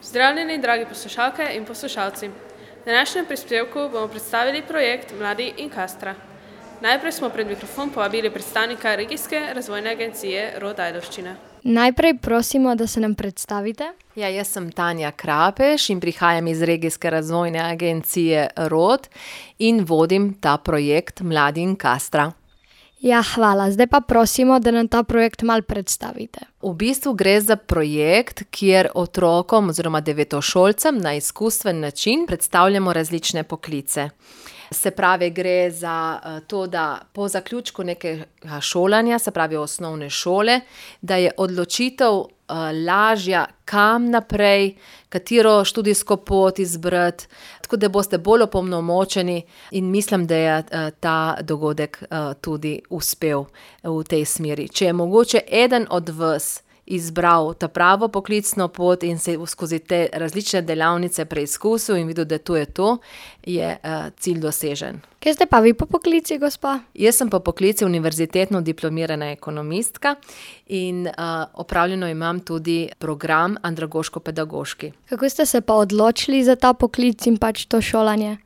Pozdravljeni, dragi poslušalke in poslušalci. V današnjem prispevku bomo predstavili projekt Mladi in Kastra. Najprej smo pred mikrofon povabili predstavnika Regijske razvojne agencije ROD Ajdovščina. Najprej prosimo, da se nam predstavite. Ja, jaz sem Tanja Krapeš in prihajam iz Regijske razvojne agencije ROD in vodim ta projekt Mladi in Kastra. Ja, hvala. Zdaj pa prosimo, da nam ta projekt malo predstavite. V bistvu gre za projekt, kjer otrokom oziroma devetošolcem na izkustven način predstavljamo različne poklice. Se pravi, gre za to, da po zaključku nekega šolanja, se pravi osnovne šole, da je odločitev lažja, kam naprej, katero študijsko pot izbrati, tako da boste bolj opolnomočeni in mislim, da je ta dogodek tudi uspel v tej smeri. Če je mogoče eden od vas izbral ta pravo poklicno pot in se skozi te različne delavnice preizkusil in videl, da to je cilj dosežen. Kje ste pa vi po poklici, gospa? Jaz sem po poklici univerzitetno diplomirana ekonomistka in opravljeno imam tudi program andragoško-pedagoški. Kako ste se pa odločili za ta poklic in pač to šolanje?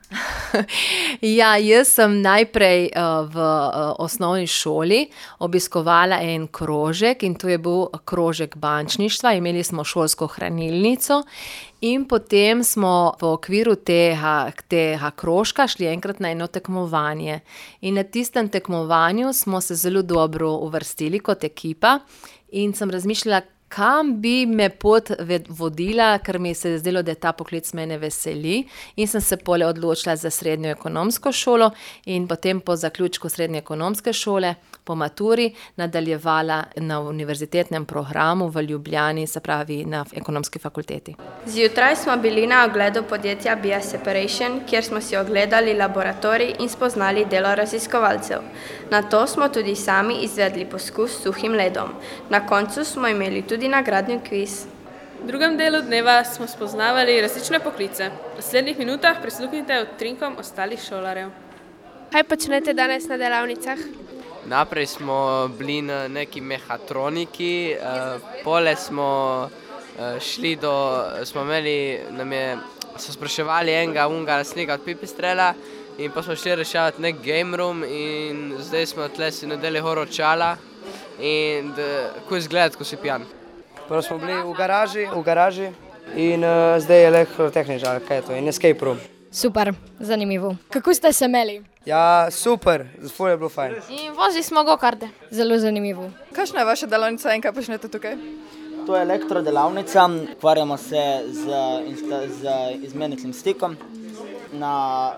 Ja, jaz sem najprej v osnovni šoli obiskovala en krožek in to je bil krožek bančništva. Imeli smo šolsko hranilnico in potem smo v okviru tega krožka šli enkrat na eno tekmovanje. In na tistem tekmovanju smo se zelo dobro uvrstili kot ekipa in sem razmišljala, kam bi me pot vodila, ker mi se je zdelo, da ta poklic mene veseli in sem se pole odločila za srednjo ekonomsko šolo in potem po zaključku srednje ekonomske šole, po maturi, nadaljevala na univerzitetnem programu v Ljubljani, se pravi na ekonomski fakulteti. Zjutraj smo bili na ogledu podjetja BioSeparation, kjer smo si ogledali laboratorij in spoznali delo raziskovalcev. Nato smo tudi sami izvedli poskus s suhim ledom. Na koncu smo imeli tudi nagradni kviz. V drugem delu dneva smo spoznavali različne poklice. V naslednjih minutah prisluhnite utrinkom ostalih šolarjev. Kaj počnete danes na delavnicah? Naprej smo bili na neki mehatroniki, pole smo šli so spraševali enega lastnika od Pipistrela in pa smo šli rešavati nek game room in zdaj smo tle si nadeli horor čala in kako izgledati, ko si pijan. Prvo smo bili v garaži in zdaj je elektrotehničar, kaj je to, in escape room. Super, zanimivo. Kako ste se imeli? Ja, super, ful je bilo fajn. In vozili smo gokarde. Zelo zanimivo. Kakšna je vaša delavnica in kaj počnete tukaj? To je elektrodelavnica, ukvarjamo se z izmeničnim stikom na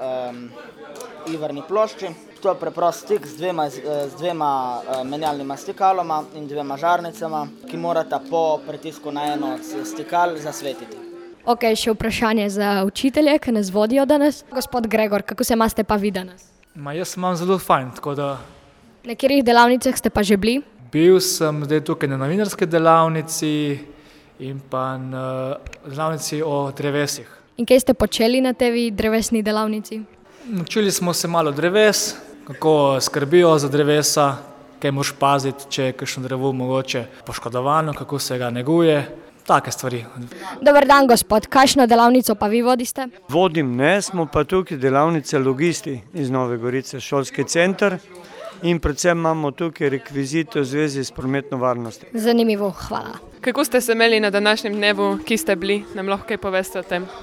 iverni plošči. To je preprost stik z dvema menjalnima stikaloma in dvema žarnicama, ki morata po pritisku na eno od stikal zasvetiti. Ok, še vprašanje za učitelje, ki nas vodijo danes. Gospod Gregor, kako se imate pa vi danes? Jaz imam zelo fajn, tako da... Na katerih delavnicah ste pa že bili? Bil sem zdaj tukaj na novinarski delavnici in pa na delavnici o drevesih. In kaj ste počeli na tej drevesni delavnici? Učili smo se malo dreves, kako skrbijo za drevesa, kaj moraš paziti, če je kakšno drevo mogoče poškodovano, kako se ga neguje, take stvari. Dober dan, gospod, kakšno delavnico pa vi vodiste? Vodim ne, smo pa tukaj delavnice logisti iz Nove Gorice, šolski center in predvsem imamo tukaj rekvizite v zvezi s prometno varnostjo. Zanimivo, hvala. Kako ste se imeli na današnjem dnevu, ki ste bili, nam lahko kaj poveste o tem?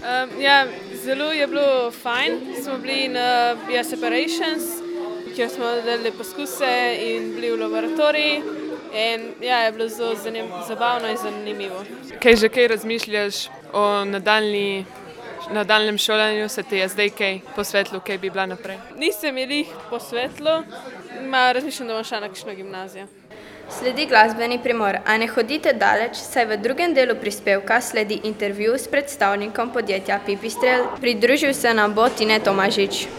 Zelo je bilo fajn, smo bili na BioSeparations, kjer smo delali poskuse in bili v laboratoriji in je bilo zelo zabavno in zanimivo. Kaj razmišljaš o nadaljnjem šolanju, se ti je zdaj kaj posvetilo, kaj bi bila naprej? Nisem jih posvetilo, razmišljam, da bom šla na kakšno gimnazijo. Sledi glasbeni primor, a ne hodite daleč, saj v drugem delu prispevka sledi intervju s predstavnikom podjetja Pipistrel. Pridružil se nam bo Tine Tomažič.